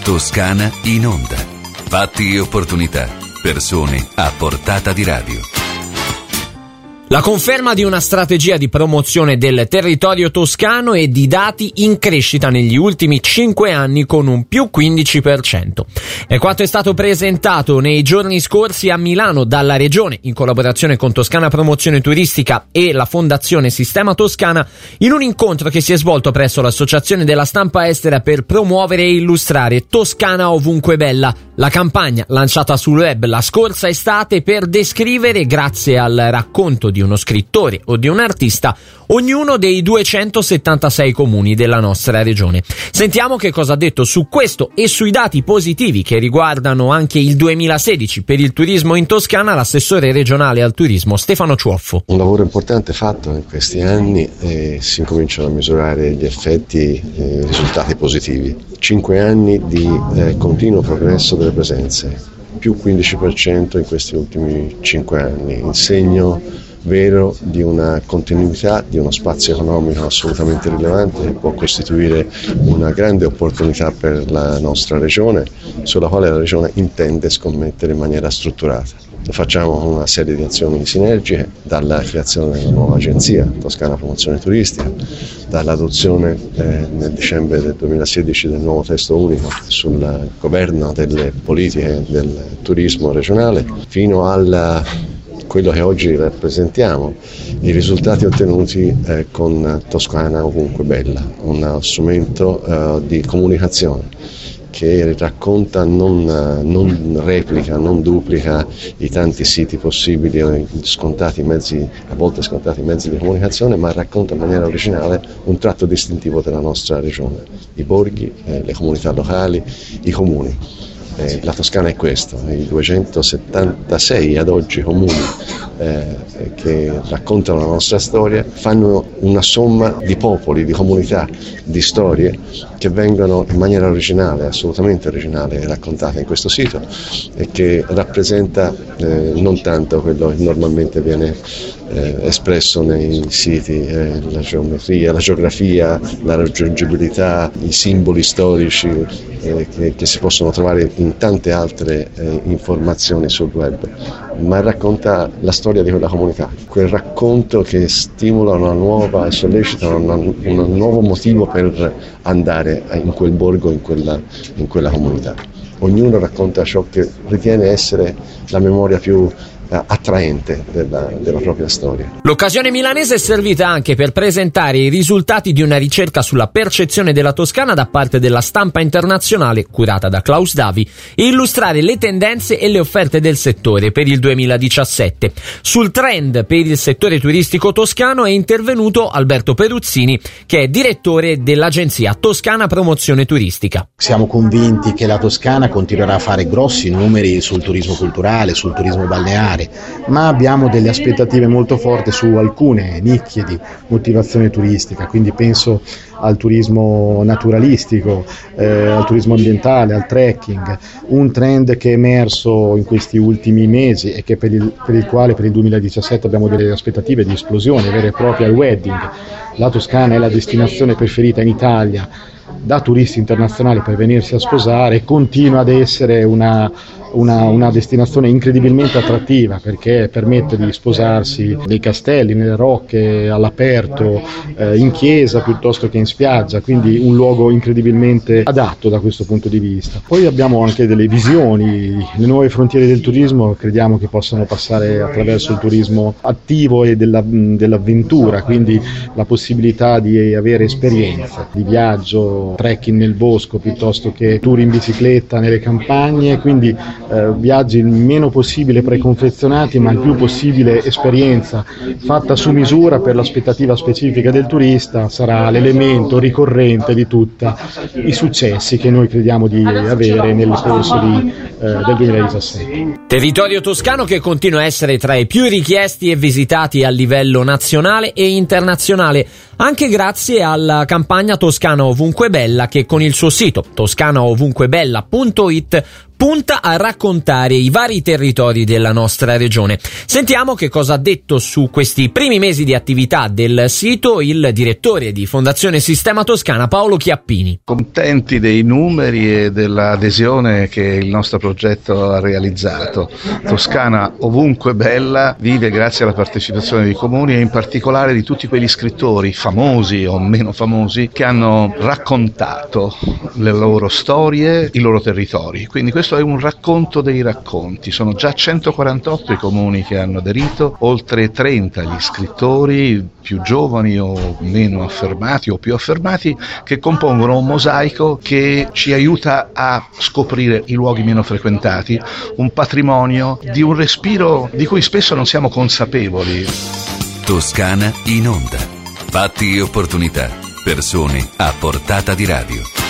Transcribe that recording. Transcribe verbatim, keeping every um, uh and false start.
Toscana in onda. Fatti e opportunità. Persone a portata di radio. La conferma di una strategia di promozione del territorio toscano e di dati in crescita negli ultimi cinque anni con un più quindici per cento. È quanto è stato presentato nei giorni scorsi a Milano dalla Regione, in collaborazione con Toscana Promozione Turistica e la Fondazione Sistema Toscana, in un incontro che si è svolto presso l'Associazione della Stampa Estera per promuovere e illustrare Toscana ovunque bella, la campagna lanciata sul web la scorsa estate per descrivere, grazie al racconto di uno scrittore o di un artista, ognuno dei duecentosettantasei comuni della nostra regione. Sentiamo che cosa ha detto su questo e sui dati positivi che riguardano anche il duemilasedici per il turismo in Toscana l'assessore regionale al turismo Stefano Ciuoffo. Un lavoro importante fatto in questi anni e si incominciano a misurare gli effetti e i risultati positivi. Cinque anni di eh, continuo progresso delle presenze, più quindici per cento in questi ultimi cinque anni, in segno vero di una continuità, di uno spazio economico assolutamente rilevante che può costituire una grande opportunità per la nostra regione, sulla quale la regione intende scommettere in maniera strutturata. Lo facciamo con una serie di azioni sinergiche, dalla creazione della nuova agenzia Toscana Promozione Turistica, dall'adozione eh, nel dicembre del duemilasedici del nuovo testo unico sul governo delle politiche del turismo regionale, fino al quello che oggi rappresentiamo, i risultati ottenuti eh, con Toscana ovunque bella, uno strumento eh, di comunicazione che racconta, non, non replica, non duplica i tanti siti possibili, scontati mezzi, a volte scontati mezzi di comunicazione, ma racconta in maniera originale un tratto distintivo della nostra regione, i borghi, eh, le comunità locali, i comuni. Eh, la Toscana è questo, i duecentosettantasei ad oggi comuni eh, che raccontano la nostra storia fanno una somma di popoli, di comunità, di storie che vengono in maniera originale, assolutamente originale, raccontate in questo sito e che rappresenta eh, non tanto quello che normalmente viene eh, espresso nei siti, eh, la geometria, la geografia, la raggiungibilità, i simboli storici eh, che, che si possono trovare in tante altre eh, informazioni sul web, ma racconta la storia di quella comunità, quel racconto che stimola una nuova e sollecita una, un nuovo motivo per andare in quel borgo, in quella, in quella comunità. Ognuno racconta ciò che ritiene essere la memoria più attraente della, della propria storia. L'occasione milanese è servita anche per presentare i risultati di una ricerca sulla percezione della Toscana da parte della stampa internazionale curata da Klaus Davi e illustrare le tendenze e le offerte del settore per il duemiladiciassette. Sul trend per il settore turistico toscano è intervenuto Alberto Peruzzini, che è direttore dell'agenzia Toscana Promozione Turistica. Siamo convinti che la Toscana continuerà a fare grossi numeri sul turismo culturale, sul turismo balneare, ma abbiamo delle aspettative molto forti su alcune nicchie di motivazione turistica, quindi penso al turismo naturalistico, eh, al turismo ambientale, al trekking, un trend che è emerso in questi ultimi mesi e che per il, per il quale per il duemiladiciassette abbiamo delle aspettative di esplosione vera e propria, al wedding. La Toscana è la destinazione preferita in Italia da turisti internazionali per venirsi a sposare e continua ad essere una Una, una destinazione incredibilmente attrattiva perché permette di sposarsi nei castelli, nelle rocche, all'aperto, eh, in chiesa piuttosto che in spiaggia, quindi un luogo incredibilmente adatto da questo punto di vista. Poi abbiamo anche delle visioni, le nuove frontiere del turismo crediamo che possano passare attraverso il turismo attivo e della, dell'avventura, quindi la possibilità di avere esperienze di viaggio, trekking nel bosco piuttosto che tour in bicicletta nelle campagne, quindi Eh, viaggi il meno possibile preconfezionati ma il più possibile esperienza fatta su misura per l'aspettativa specifica del turista sarà l'elemento ricorrente di tutti i successi che noi crediamo di avere nel corso di, eh, del duemiladiciassette. Territorio toscano che continua a essere tra i più richiesti e visitati a livello nazionale e internazionale, anche grazie alla campagna Toscana ovunque bella che con il suo sito toscana ovunque bella punto it punta a raccontare i vari territori della nostra regione. Sentiamo che cosa ha detto su questi primi mesi di attività del sito il direttore di Fondazione Sistema Toscana, Paolo Chiappini. Contenti dei numeri e dell'adesione che il nostro progetto ha realizzato. Toscana ovunque bella vive grazie alla partecipazione dei comuni e in particolare di tutti quegli scrittori famosi o meno famosi che hanno raccontato le loro storie, i loro territori. Quindi questo è un racconto dei racconti. Sono già centoquarantotto i comuni che hanno aderito, oltre trenta gli scrittori più giovani o meno affermati o più affermati che compongono un mosaico che ci aiuta a scoprire i luoghi meno frequentati, un patrimonio di un respiro di cui spesso non siamo consapevoli. Toscana in onda. Fatti e opportunità. Persone a portata di radio.